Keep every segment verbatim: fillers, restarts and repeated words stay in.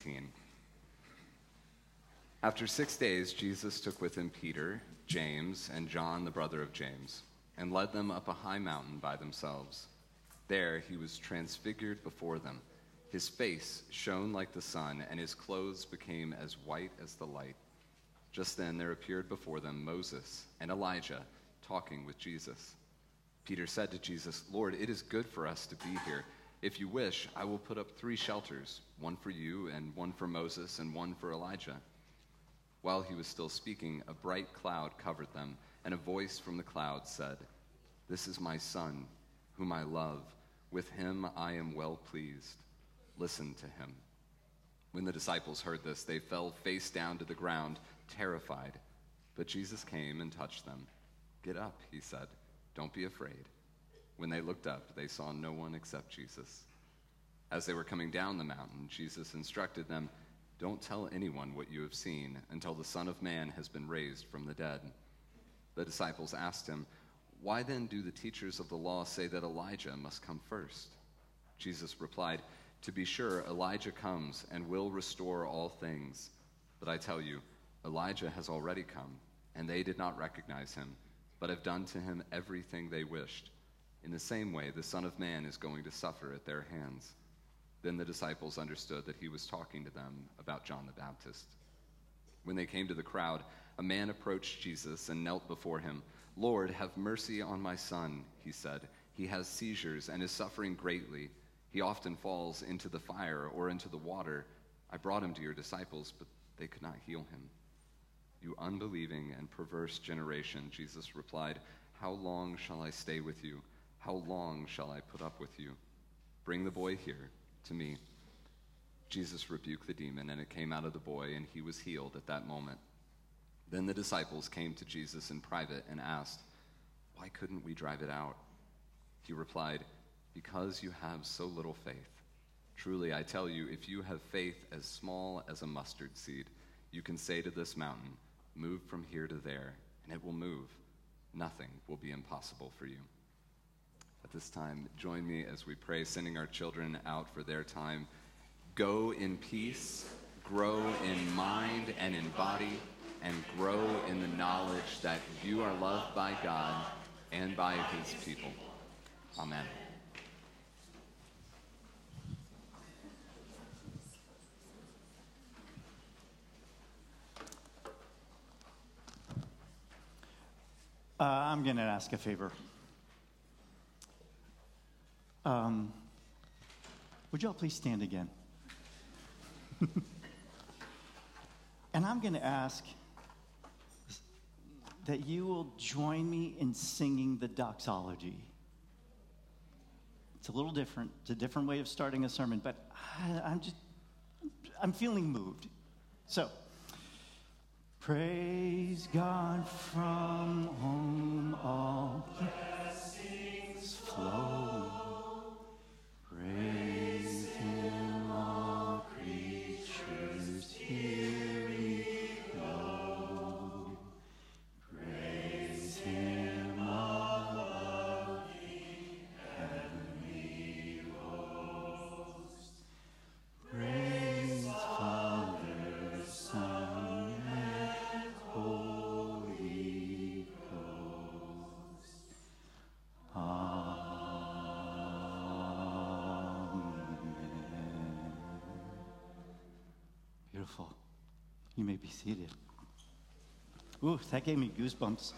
After six days, Jesus took with him Peter, James, and John, the brother of James, and led them up a high mountain by themselves. There he was transfigured before them. His face shone like the sun, and his clothes became as white as the light. Just then there appeared before them Moses and Elijah talking with Jesus. Peter said to Jesus, "Lord, it is good for us to be here. If you wish, I will put up three shelters, one for you and one for Moses and one for Elijah." While he was still speaking, a bright cloud covered them, and a voice from the cloud said, "This is my son, whom I love. With him I am well pleased. Listen to him." When the disciples heard this, they fell face down to the ground, terrified. But Jesus came and touched them. "Get up," he said. "Don't be afraid." When they looked up, they saw no one except Jesus. As they were coming down the mountain, Jesus instructed them, "Don't tell anyone what you have seen until the Son of Man has been raised from the dead." The disciples asked him, "Why then do the teachers of the law say that Elijah must come first?" Jesus replied, "To be sure, Elijah comes and will restore all things. But I tell you, Elijah has already come, and they did not recognize him, but have done to him everything they wished. In the same way, the Son of Man is going to suffer at their hands." Then the disciples understood that he was talking to them about John the Baptist. When they came to the crowd, a man approached Jesus and knelt before him. "Lord, have mercy on my son," he said. "He has seizures and is suffering greatly. He often falls into the fire or into the water. I brought him to your disciples, but they could not heal him." "You unbelieving and perverse generation," Jesus replied, "how long shall I stay with you? How long shall I put up with you? Bring the boy here to me." Jesus rebuked the demon, and it came out of the boy, and he was healed at that moment. Then the disciples came to Jesus in private and asked, "Why couldn't we drive it out?" He replied, "Because you have so little faith. Truly, I tell you, if you have faith as small as a mustard seed, you can say to this mountain, 'Move from here to there,' and it will move. Nothing will be impossible for you." At this time, join me as we pray, sending our children out for their time. Go in peace, grow in mind and in body, and grow in the knowledge that you are loved by God and by his people. Amen. Uh, I'm going to ask a favor. Um, would you all please stand again? And I'm going to ask that you will join me in singing the doxology. It's a little different. It's a different way of starting a sermon, but I, I'm just, I'm feeling moved. So, praise God from whom all blessings flow. Praise him, all creatures hear me know. Praise him, all loving heavenly hosts. Praise Father, Son, and Holy Ghost. Amen. Beautiful. You may be seated. Ooh, that gave me goosebumps.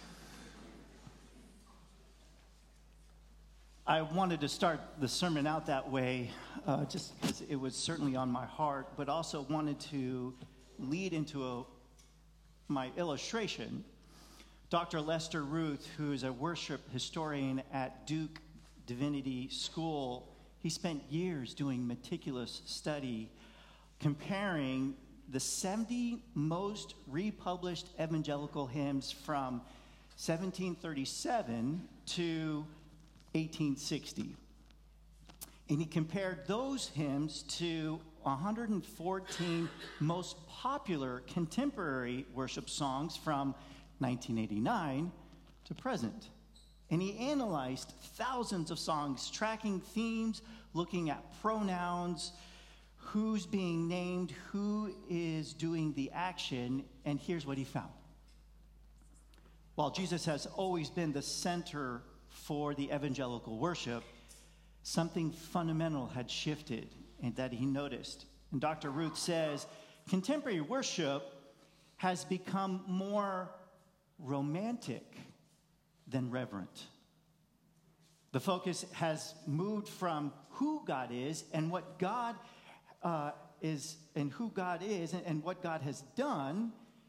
I wanted to start the sermon out that way, uh, just because it was certainly on my heart, but also wanted to lead into a, my illustration. Doctor Lester Ruth, who is a worship historian at Duke Divinity School, he spent years doing meticulous study comparing the seventy most republished evangelical hymns from seventeen thirty-seven to eighteen sixty. And he compared those hymns to one hundred fourteen most popular contemporary worship songs from nineteen eighty-nine to present. And he analyzed thousands of songs, tracking themes, looking at pronouns, who's being named, who is doing the action, and here's what he found. While Jesus has always been the center for the evangelical worship, something fundamental had shifted and that he noticed. And Doctor Ruth says, contemporary worship has become more romantic than reverent. The focus has moved from who God is and what God uh, is, and who God is and, and what God has done,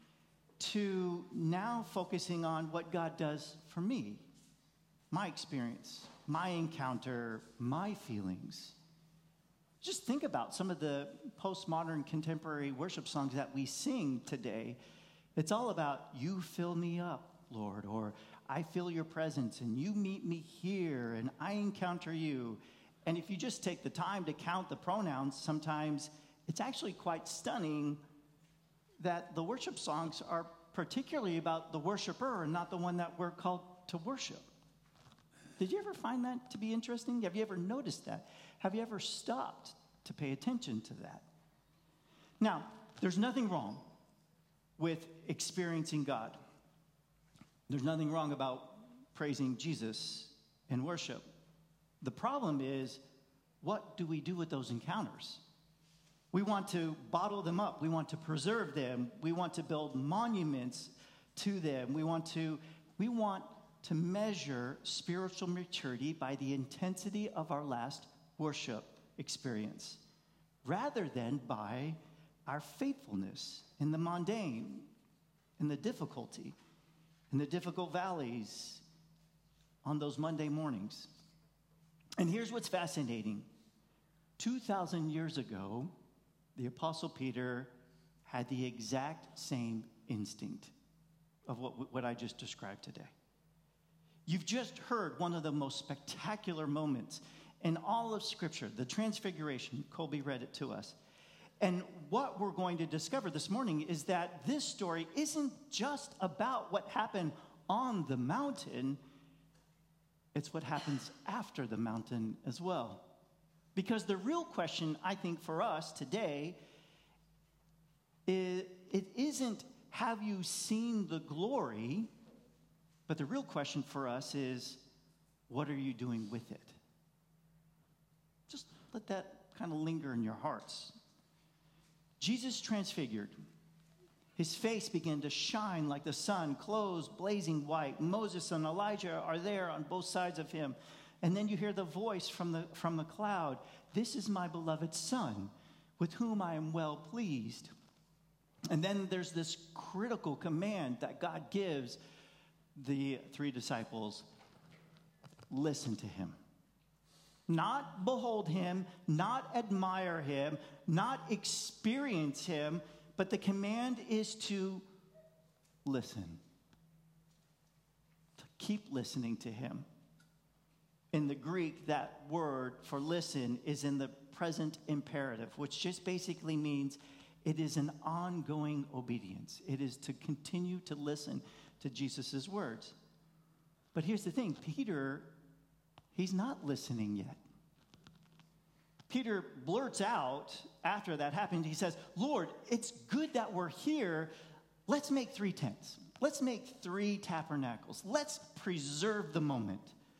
to now focusing on what God does for me, my experience, my encounter, my feelings. Just think about some of the postmodern contemporary worship songs that we sing today. It's all about, you fill me up, Lord, or I feel your presence and you meet me here and I encounter you. And if you just take the time to count the pronouns, sometimes it's actually quite stunning that the worship songs are particularly about the worshiper and not the one that we're called to worship. Did you ever find that to be interesting? Have you ever noticed that? Have you ever stopped to pay attention to that? Now, there's nothing wrong with experiencing God. There's nothing wrong about praising Jesus in worship. The problem is, what do we do with those encounters? We want to bottle them up. We want to preserve them. We want to build monuments to them. We want to, we want to measure spiritual maturity by the intensity of our last worship experience, rather than by our faithfulness in the mundane, in the difficulty, in the difficult valleys, on those Monday mornings. And here's what's fascinating. two thousand years ago, the Apostle Peter had the exact same instinct of what, what I just described today. You've just heard one of the most spectacular moments in all of Scripture, the Transfiguration. Colby read it to us. And what we're going to discover this morning is that this story isn't just about what happened on the mountain, it's what happens after the mountain as well. Because the real question, I think, for us today, is, it isn't, have you seen the glory? But the real question for us is, what are you doing with it? Just let that kind of linger in your hearts. Jesus transfigured. His face began to shine like the sun, clothes blazing white. Moses and Elijah are there on both sides of him. And then you hear the voice from the, from the cloud. This is my beloved Son, with whom I am well pleased. And then there's this critical command that God gives the three disciples. Listen to him. Not behold him, not admire him, not experience him, but the command is to listen. To keep listening to him. In the Greek, that word for listen is in the present imperative, which just basically means it is an ongoing obedience. It is to continue to listen to Jesus' words. But here's the thing, Peter, he's not listening yet. Peter blurts out after that happened, he says, Lord, it's good that we're here. Let's make three tents. Let's make three tabernacles. Let's preserve the moment.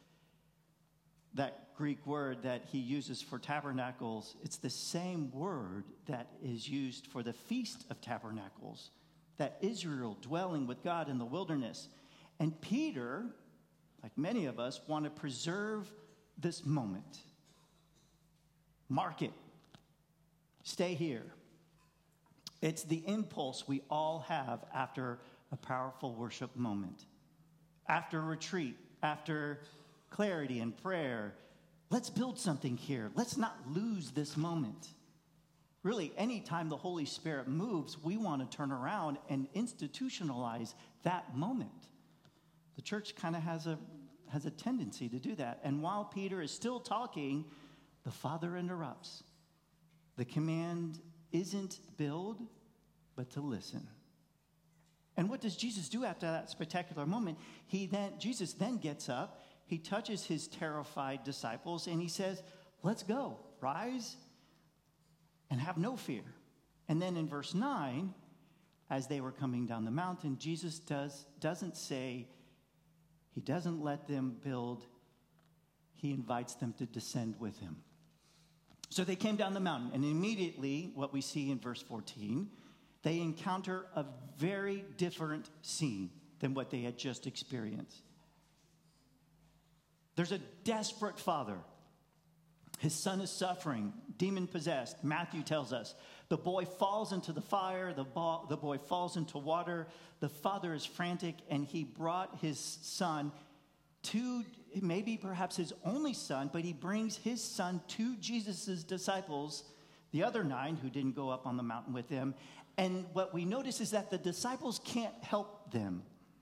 That Greek word that he uses for tabernacles, it's the same word that is used for the Feast of Tabernacles, that Israel dwelling with God in the wilderness. And Peter, like many of us, want to preserve this moment. Mark it. Stay here. It's the impulse we all have after a powerful worship moment. After retreat, after clarity and prayer, let's build something here. Let's not lose this moment. Really, anytime the Holy Spirit moves, we want to turn around and institutionalize that moment. The church kind of has a has a tendency to do that. And while Peter is still talking, the Father interrupts. The command isn't build, but to listen. And what does Jesus do after that spectacular moment? He then Jesus then gets up. He touches his terrified disciples and he says, let's go. Rise. and have no fear. And then in verse nine, as they were coming down the mountain, Jesus does, doesn't say, he doesn't let them build, he invites them to descend with him. So they came down the mountain, and immediately, what we see in verse fourteen, they encounter a very different scene than what they had just experienced. There's a desperate father. His son is suffering, demon-possessed. Matthew tells us. The boy falls into the fire. The, bo- the boy falls into water. The father is frantic, and he brought his son to, maybe perhaps his only son, but he brings his son to Jesus' disciples, the other nine who didn't go up on the mountain with him. And what we notice is that the disciples can't help them.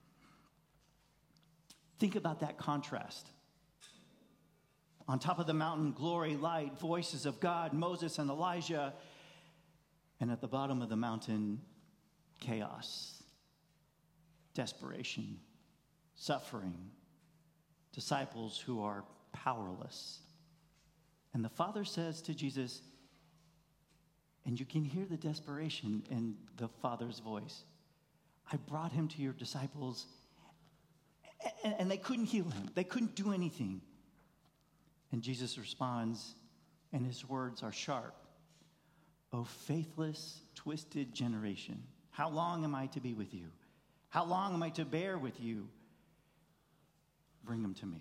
Think about that contrast. On top of the mountain, glory, light, voices of God, Moses and Elijah. And at the bottom of the mountain, chaos, desperation, suffering, disciples who are powerless. And the Father says to Jesus, and you can hear the desperation in the Father's voice, I brought him to your disciples, and, and they couldn't heal him. They couldn't do anything. And Jesus responds, and his words are sharp. O faithless, twisted generation, how long am I to be with you? How long am I to bear with you? Bring them to me.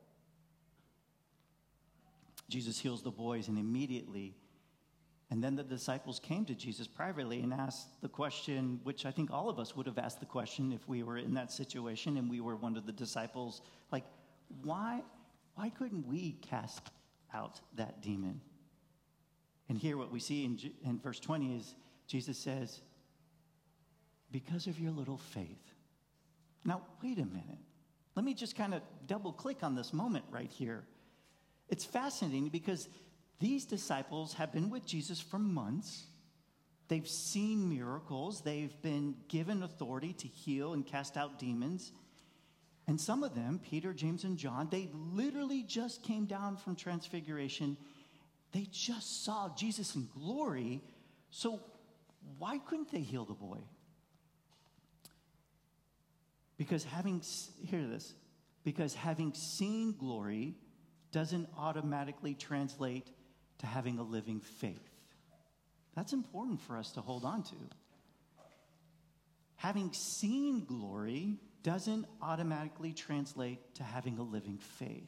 Jesus heals the boys, and immediately, and then the disciples came to Jesus privately and asked the question, which I think all of us would have asked the question if we were in that situation and we were one of the disciples, like, why, why couldn't we cast out that demon? And here what we see in, in verse twenty is Jesus says, because of your little faith. Now, wait a minute. Let me just kind of double click on this moment right here. It's fascinating because these disciples have been with Jesus for months. They've seen miracles. They've been given authority to heal and cast out demons. And some of them, Peter, James, and John, they literally just came down from Transfiguration. They just saw Jesus in glory. So why couldn't they heal the boy? Because having, hear this, because having seen glory doesn't automatically translate to having a living faith. That's important for us to hold on to. Having seen glory doesn't automatically translate to having a living faith.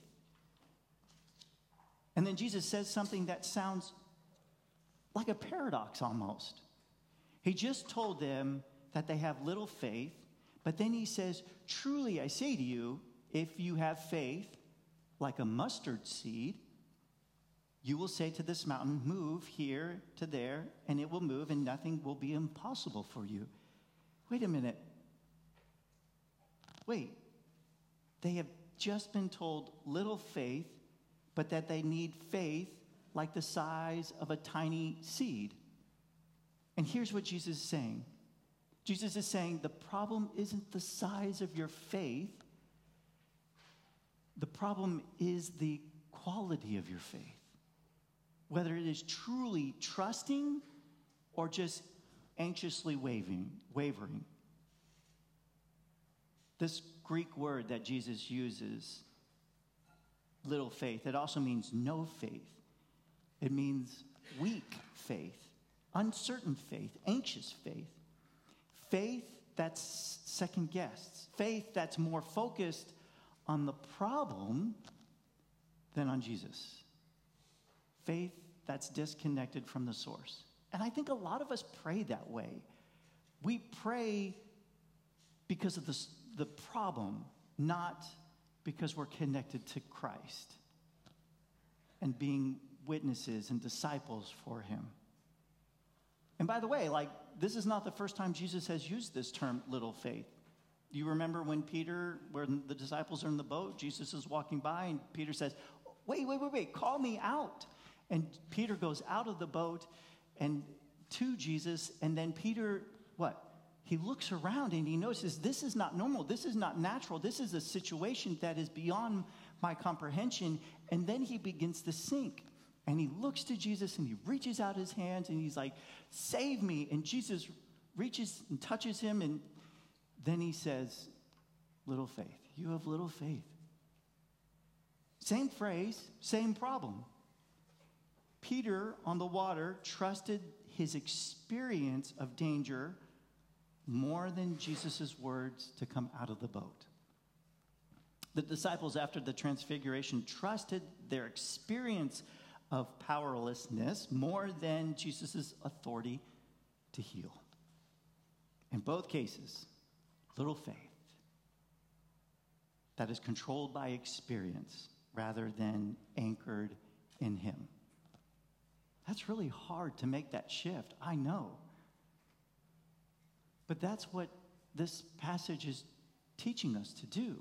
And then Jesus says something that sounds like a paradox almost. He just told them that they have little faith, but then he says, truly I say to you, if you have faith like a mustard seed, you will say to this mountain, move here to there, and it will move, and nothing will be impossible for you. Wait a minute. Wait. They have just been told little faith, but that they need faith like the size of a tiny seed. And here's what Jesus is saying. Jesus is saying the problem isn't the size of your faith. The problem is the quality of your faith. Whether it is truly trusting or just anxiously waving, wavering. This Greek word that Jesus uses, little faith, it also means no faith. It means weak faith, uncertain faith, anxious faith. Faith that's second guessed. Faith that's more focused on the problem than on Jesus. Faith that's disconnected from the source. And I think a lot of us pray that way. We pray because of the, the problem, not because we're connected to Christ and being witnesses and disciples for him. And by the way, like, this is not the first time Jesus has used this term, little faith. You remember when Peter, when the disciples are in the boat, Jesus is walking by, and Peter says, wait, wait, wait, wait, call me out. And Peter goes out of the boat and to Jesus, and then Peter, what? He looks around and he notices this is not normal. This is not natural. This is a situation that is beyond my comprehension. And then he begins to sink. And he looks to Jesus and he reaches out his hands and he's like, save me. And Jesus reaches and touches him. And then he says, little faith. You have little faith. Same phrase, same problem. Peter on the water trusted his experience of danger more than Jesus' words to come out of the boat. The disciples after the transfiguration trusted their experience of powerlessness more than Jesus' authority to heal. In both cases, little faith that is controlled by experience rather than anchored in him. That's really hard to make that shift, I know. But that's what this passage is teaching us to do.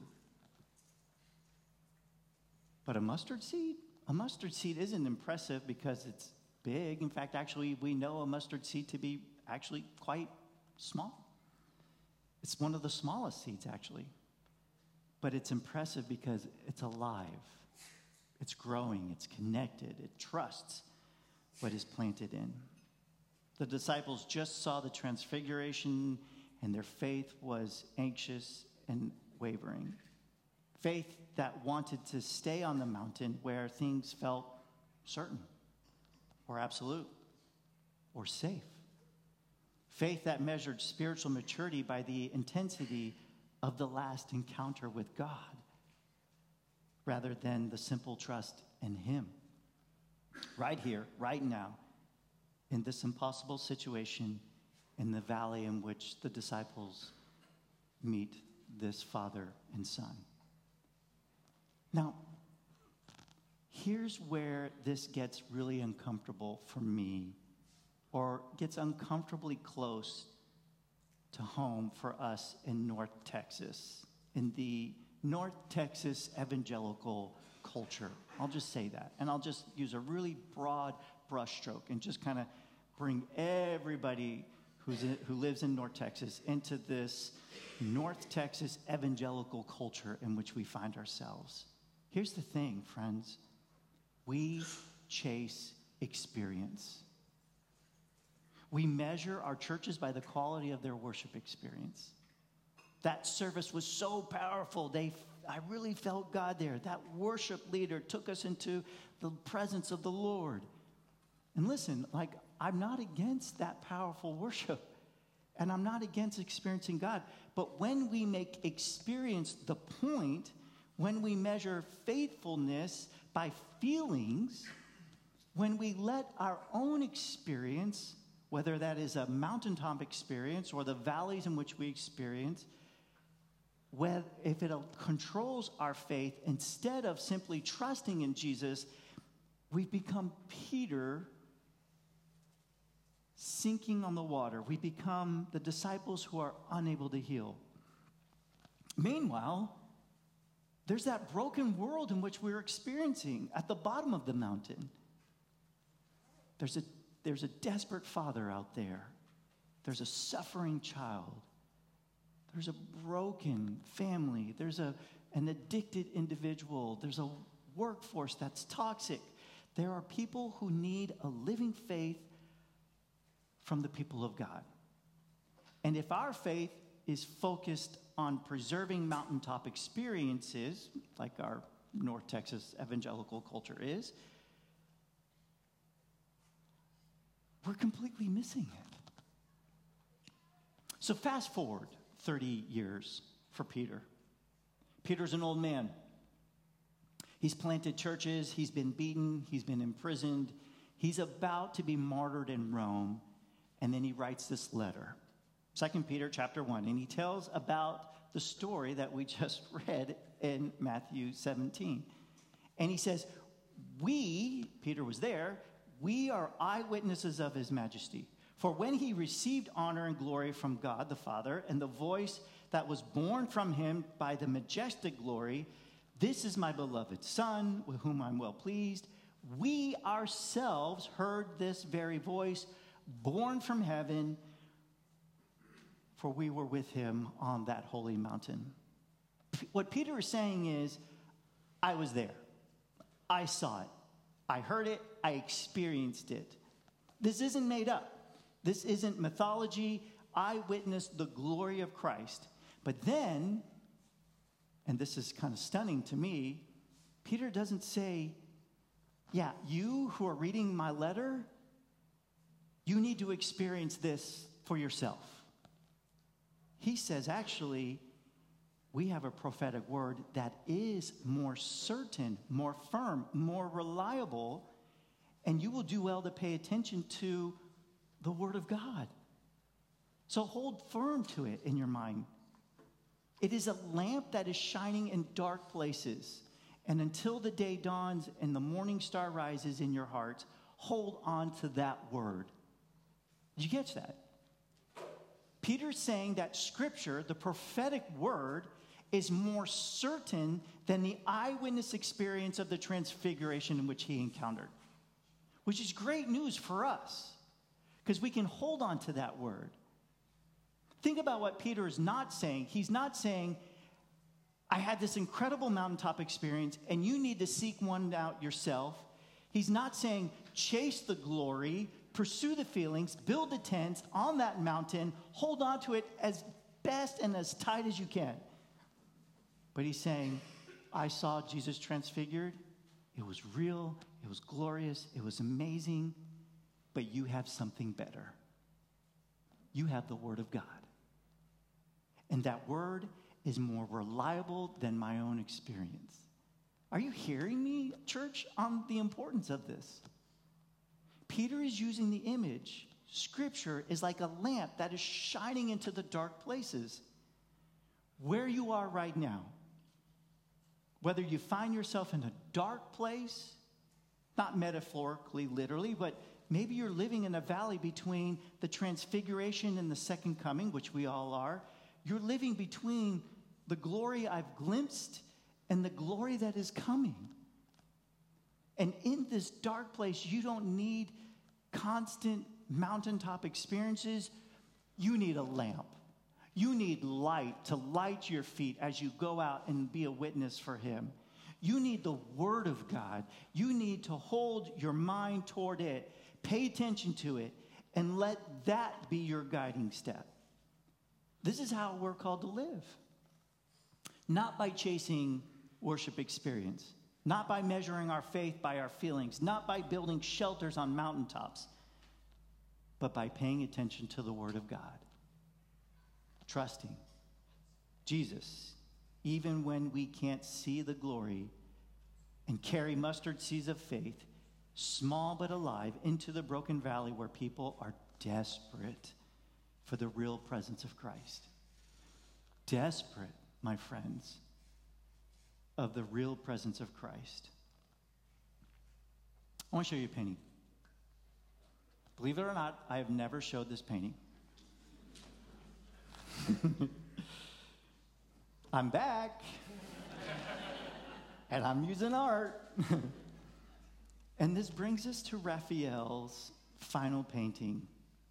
But a mustard seed? A mustard seed isn't impressive because it's big. In fact, actually, we know a mustard seed to be actually quite small. It's one of the smallest seeds, actually. But it's impressive because it's alive. It's growing. It's connected. It trusts what is planted in. The disciples just saw the transfiguration, and their faith was anxious and wavering. Faith that wanted to stay on the mountain where things felt certain or absolute or safe. Faith that measured spiritual maturity by the intensity of the last encounter with God rather than the simple trust in him. Right here, right now, in this impossible situation in the valley in which the disciples meet this father and son. Now, here's where this gets really uncomfortable for me, or gets uncomfortably close to home for us in North Texas, in the North Texas evangelical culture. I'll just say that. And I'll just use a really broad brushstroke and just kind of bring everybody who's in, who lives in North Texas into this North Texas evangelical culture in which we find ourselves. Here's the thing, friends. We chase experience. We measure our churches by the quality of their worship experience. That service was so powerful. They, I really felt God there. That worship leader took us into the presence of the Lord. And listen, like, I'm not against that powerful worship. And I'm not against experiencing God. But when we make experience the point, when we measure faithfulness by feelings, when we let our own experience, whether that is a mountaintop experience or the valleys in which we experience, whether, if it controls our faith, instead of simply trusting in Jesus, we've become Peter sinking on the water. We become the disciples who are unable to heal. Meanwhile, there's that broken world in which we're experiencing at the bottom of the mountain. There's a, there's a desperate father out there. There's a suffering child. There's a broken family. There's a, an addicted individual. There's a workforce that's toxic. There are people who need a living faith from the people of God. And if our faith is focused on preserving mountaintop experiences, like our North Texas evangelical culture is, we're completely missing it. So fast forward thirty years for Peter. Peter's an old man. He's planted churches, he's been beaten, he's been imprisoned, he's about to be martyred in Rome, and then he writes this letter. Second Peter chapter one, and he tells about the story that we just read in Matthew seventeen. And he says, we, Peter was there, we are eyewitnesses of his majesty. For when he received honor and glory from God the Father, and the voice that was born from him by the majestic glory, this is my beloved Son, with whom I'm well pleased. We ourselves heard this very voice, born from heaven, for we were with him on that holy mountain. What Peter is saying is, I was there. I saw it. I heard it. I experienced it. This isn't made up. This isn't mythology. I witnessed the glory of Christ. But then, and this is kind of stunning to me, Peter doesn't say, yeah, you who are reading my letter, you need to experience this for yourself. He says, actually, we have a prophetic word that is more certain, more firm, more reliable, and you will do well to pay attention to the word of God. So hold firm to it in your mind. It is a lamp that is shining in dark places. And until the day dawns and the morning star rises in your heart, hold on to that word. Did you catch that? Peter's saying that Scripture, the prophetic word, is more certain than the eyewitness experience of the transfiguration in which he encountered. Which is great news for us, because we can hold on to that word. Think about what Peter is not saying. He's not saying, I had this incredible mountaintop experience, and you need to seek one out yourself. He's not saying, chase the glory, pursue the feelings, build the tents on that mountain, hold on to it as best and as tight as you can. But he's saying, I saw Jesus transfigured. It was real. It was glorious. It was amazing. But you have something better. You have the Word of God. And that Word is more reliable than my own experience. Are you hearing me, church, on the importance of this? Peter is using the image. Scripture is like a lamp that is shining into the dark places. Where you are right now, whether you find yourself in a dark place, not metaphorically, literally, but maybe you're living in a valley between the transfiguration and the second coming, which we all are. You're living between the glory I've glimpsed and the glory that is coming. And in this dark place, you don't need constant mountaintop experiences. You need a lamp. You need light to light your feet as you go out and be a witness for him. You need the Word of God. You need to hold your mind toward it, pay attention to it, and let that be your guiding step. This is how we're called to live. Not by chasing worship experience, not by measuring our faith by our feelings, not by building shelters on mountaintops, but by paying attention to the Word of God. Trusting Jesus, even when we can't see the glory, and carry mustard seeds of faith, small but alive, into the broken valley where people are desperate for the real presence of Christ. Desperate, my friends, of the real presence of Christ. I want to show you a painting. Believe it or not, I have never showed this painting. I'm back. And I'm using art. And this brings us to Raphael's final painting.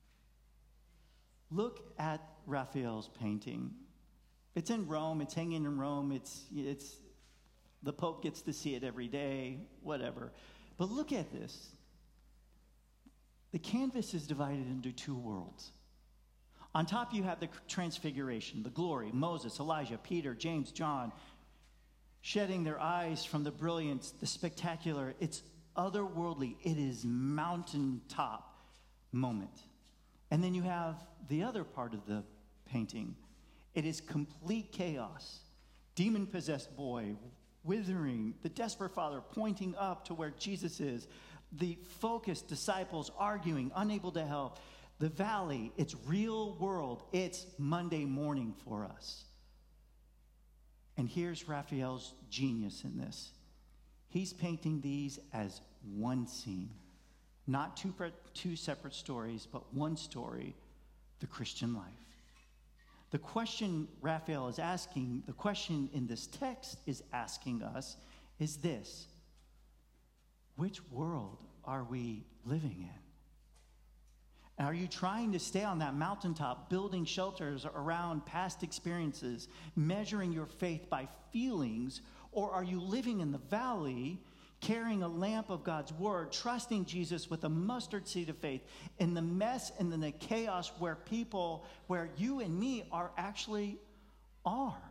Look at Raphael's painting. It's in Rome. It's hanging in Rome. It's, it's, the Pope gets to see it every day, whatever. But look at this. The canvas is divided into two worlds. On top, you have the transfiguration, the glory, Moses, Elijah, Peter, James, John, shedding their eyes from the brilliance, the spectacular. It's otherworldly. It is mountaintop moment. And then you have the other part of the painting. It is complete chaos. Demon-possessed boy, withering, the desperate father pointing up to where Jesus is, the focused disciples arguing, unable to help. The valley, it's real world. It's Monday morning for us. And here's Raphael's genius in this. He's painting these as one scene. Not two, two separate stories, but one story, the Christian life. The question Raphael is asking, the question in this text is asking us, is this: which world are we living in? Are you trying to stay on that mountaintop, building shelters around past experiences, measuring your faith by feelings, or are you living in the valley, carrying a lamp of God's word, trusting Jesus with a mustard seed of faith in the mess and in the chaos where people, where you and me are actually are.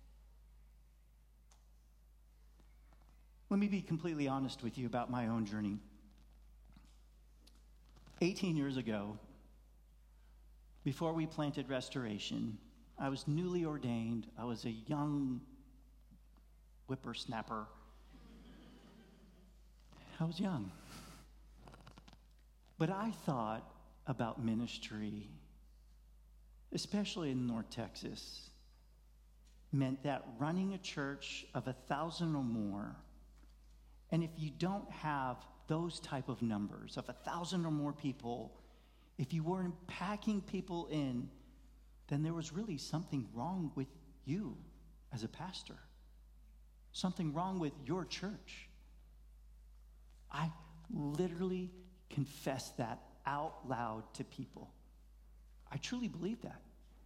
Let me be completely honest with you about my own journey. eighteen years ago, before we planted Restoration, I was newly ordained. I was a young whippersnapper. I was young. But I thought about ministry, especially in North Texas, meant that running a church of a thousand or more, and if you don't have those type of numbers of a thousand or more people, if you weren't packing people in, then there was really something wrong with you as a pastor. Something wrong with your church. I literally confessed that out loud to people. I truly believe that.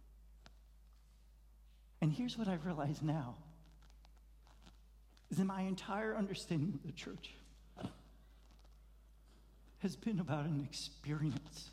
And here's what I realize now, is that my entire understanding of the church has been about an experience.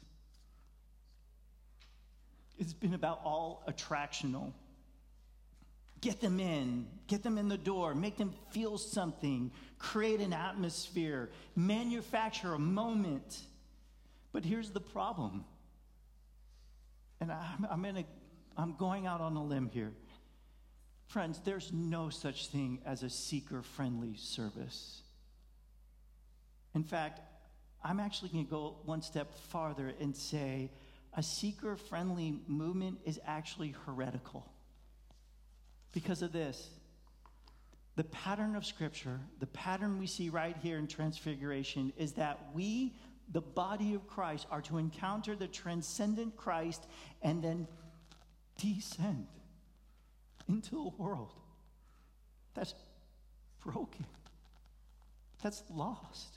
It's been about all attractional. Get them in, get them in the door, make them feel something, create an atmosphere, manufacture a moment. But here's the problem. And I'm, I'm, in a, I'm going out on a limb here. Friends, there's no such thing as a seeker-friendly service. In fact, I'm actually going to go one step farther and say a seeker-friendly movement is actually heretical. Because of this, the pattern of Scripture, the pattern we see right here in Transfiguration is that we, the body of Christ, are to encounter the transcendent Christ and then descend into a world that's broken, that's lost.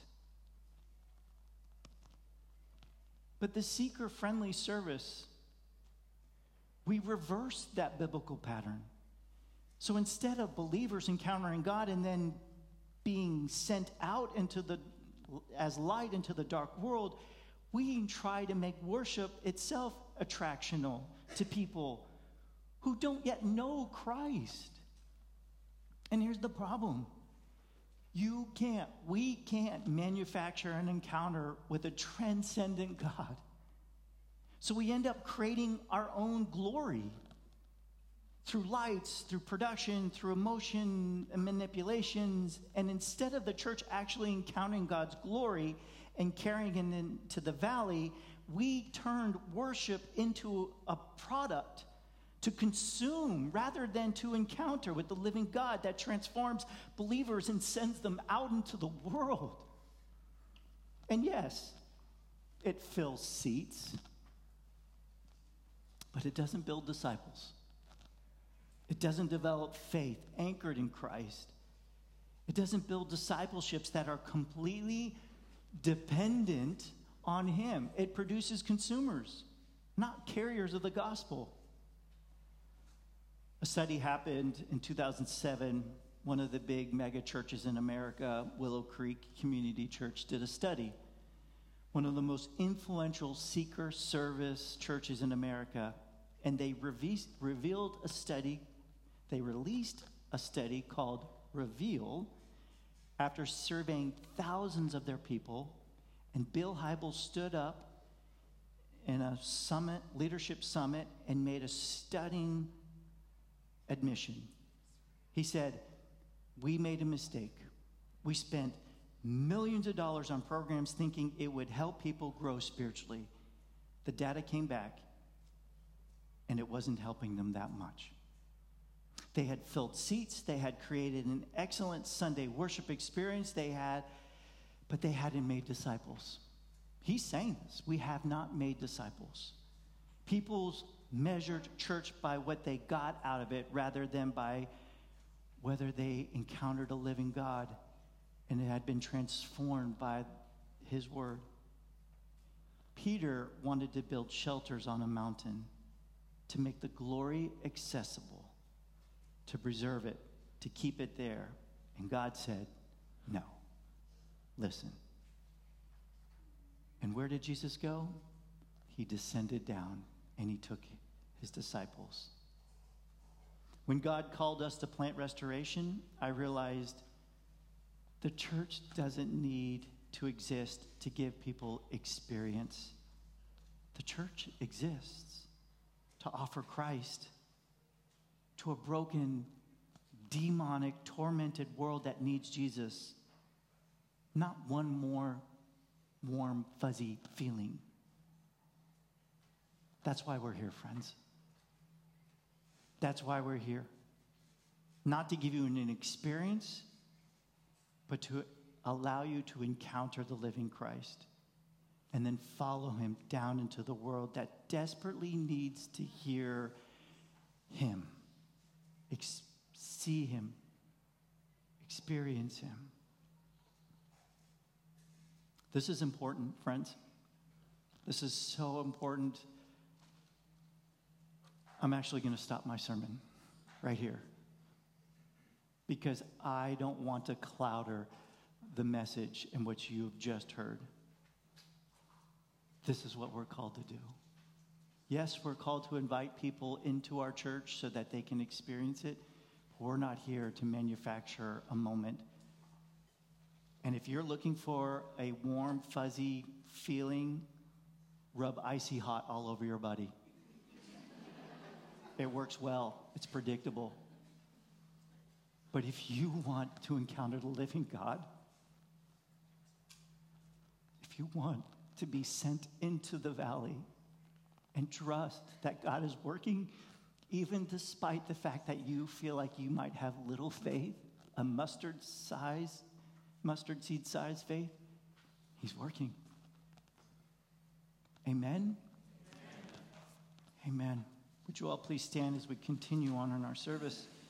But the seeker-friendly service, we reverse that biblical pattern. So instead of believers encountering God and then being sent out into the as light into the dark world, we try to make worship itself attractional to people who don't yet know Christ. And here's the problem. You can't, we can't manufacture an encounter with a transcendent God. So we end up creating our own glory through lights, through production, through emotion and manipulations. And instead of the church actually encountering God's glory and carrying it into the valley, we turned worship into a product to consume rather than to encounter with the living God that transforms believers and sends them out into the world. And yes, it fills seats, but it doesn't build disciples. It doesn't develop faith anchored in Christ. It doesn't build discipleships that are completely dependent on Him. It produces consumers, not carriers of the gospel. A study happened in two thousand seven. One of the big mega churches in America, Willow Creek Community Church, did a study. One of the most influential seeker service churches in America. And they reve- revealed a study, they released a study called Reveal after surveying thousands of their people. And Bill Hybels stood up in a summit, leadership summit, and made a stunning admission. He said, we made a mistake. We spent millions of dollars on programs thinking it would help people grow spiritually. The data came back, and it wasn't helping them that much. They had filled seats. They had created an excellent Sunday worship experience. They had, but they hadn't made disciples. He's saying this. We have not made disciples. People's measured church by what they got out of it rather than by whether they encountered a living God and it had been transformed by His word. Peter wanted to build shelters on a mountain to make the glory accessible, to preserve it, to keep it there. And God said, no, listen. And where did Jesus go? He descended down and he took his disciples. When God called us to plant restoration, I realized the church doesn't need to exist to give people experience. The church exists to offer Christ to a broken, demonic, tormented world that needs Jesus. Not one more warm, fuzzy feeling. That's why we're here, friends. That's why we're here. Not to give you an experience, but to allow you to encounter the living Christ and then follow him down into the world that desperately needs to hear him, ex- see him, experience him. This is important, friends. This is so important. I'm actually going to stop my sermon right here because I don't want to clouder the message in which you've just heard. This is what we're called to do. Yes, we're called to invite people into our church so that they can experience it. But we're not here to manufacture a moment. And if you're looking for a warm, fuzzy feeling, rub icy hot all over your body. It works well. It's predictable. But if you want to encounter the living God, if you want to be sent into the valley and trust that God is working, even despite the fact that you feel like you might have little faith, a mustard size, mustard seed size faith, he's working. Amen? Amen. Amen. Would you all please stand as we continue on in our service?